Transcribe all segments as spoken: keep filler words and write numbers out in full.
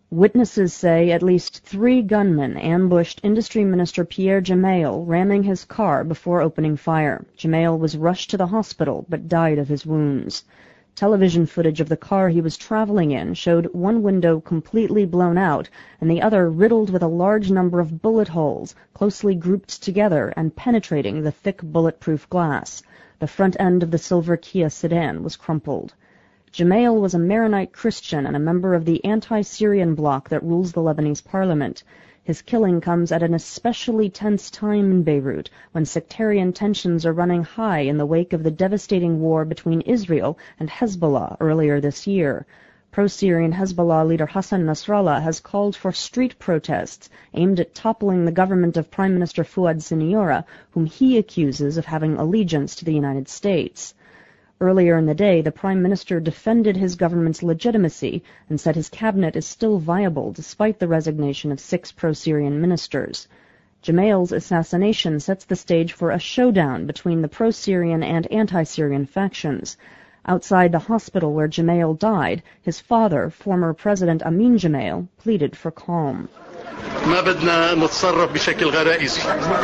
Witnesses say at least three gunmen ambushed Industry Minister Pierre Gemayel, ramming his car before opening fire. Gemayel was rushed to the hospital but died of his wounds. Television footage of the car he was traveling in showed one window completely blown out and the other riddled with a large number of bullet holes, closely grouped together and penetrating the thick bulletproof glass. The front end of the silver Kia sedan was crumpled. Gemayel was a Maronite Christian and a member of the anti-Syrian bloc that rules the Lebanese parliament. His killing comes at an especially tense time in Beirut, when sectarian tensions are running high in the wake of the devastating war between Israel and Hezbollah earlier this year. Pro-Syrian Hezbollah leader Hassan Nasrallah has called for street protests aimed at toppling the government of Prime Minister Fouad Siniora, whom he accuses of having allegiance to the United States. Earlier in the day, the Prime Minister defended his government's legitimacy and said his cabinet is still viable despite the resignation of six pro-Syrian ministers. Gemayel's assassination sets the stage for a showdown between the pro-Syrian and anti-Syrian factions. Outside the hospital where Gemayel died, his father, former President Amin Gemayel, pleaded for calm. ما بدنا نتصرف بشكل غرائزي.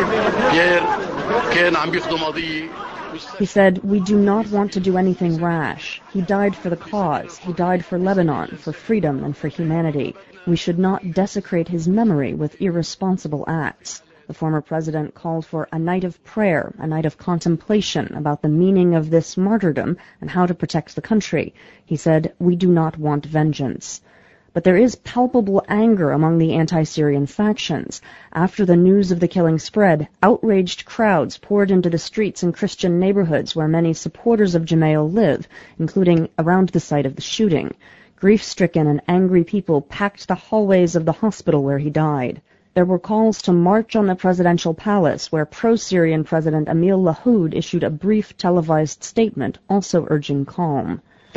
بيير كان عم بيخدم قضية. He said, "We do not want to do anything rash. He died for the cause. He died for Lebanon, for freedom and for humanity. We should not desecrate his memory with irresponsible acts." The former president called for a night of prayer, a night of contemplation about the meaning of this martyrdom and how to protect the country. He said, "We do not want vengeance." But there is palpable anger among the anti-Syrian factions. After the news of the killing spread, outraged crowds poured into the streets in Christian neighborhoods where many supporters of Gemayel live, including around the site of the shooting. Grief-stricken and angry people packed the hallways of the hospital where he died. There were calls to march on the presidential palace, where pro-Syrian President Emil Lahoud issued a brief televised statement, also urging calm.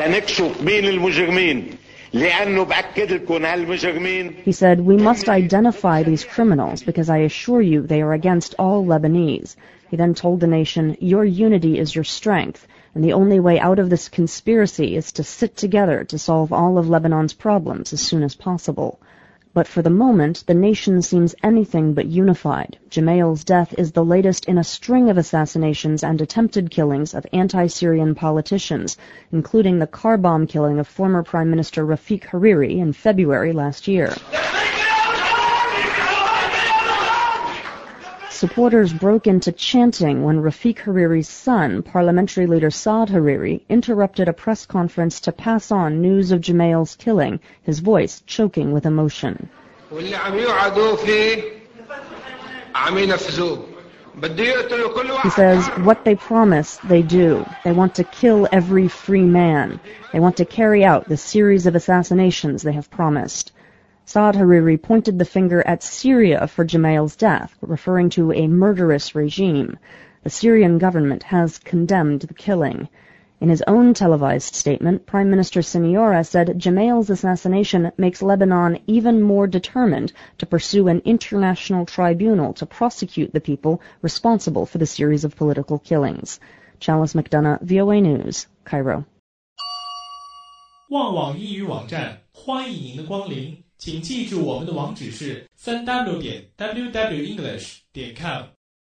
He said, "We must identify these criminals because I assure you they are against all Lebanese." He then told the nation, "Your unity is your strength, and the only way out of this conspiracy is to sit together to solve all of Lebanon's problems as soon as possible." But for the moment, the nation seems anything but unified. Gemayel's death is the latest in a string of assassinations and attempted killings of anti-Syrian politicians, including the car bomb killing of former Prime Minister Rafiq Hariri in February last year. Supporters broke into chanting when Rafiq Hariri's son, parliamentary leader Saad Hariri, interrupted a press conference to pass on news of Gemayel's killing, his voice choking with emotion. He says, "What they promise, they do. They want to kill every free man. They want to carry out the series of assassinations they have promised." Saad Hariri pointed the finger at Syria for Gemayel's death, referring to a murderous regime. The Syrian government has condemned the killing. In his own televised statement, Prime Minister Siniora said Gemayel's assassination makes Lebanon even more determined to pursue an international tribunal to prosecute the people responsible for the series of political killings. Chalice McDonough, V O A News, Cairo. 旺网英语网站，欢迎您的光临。请记住我们的网址是 三 w 点 w w english 点 com。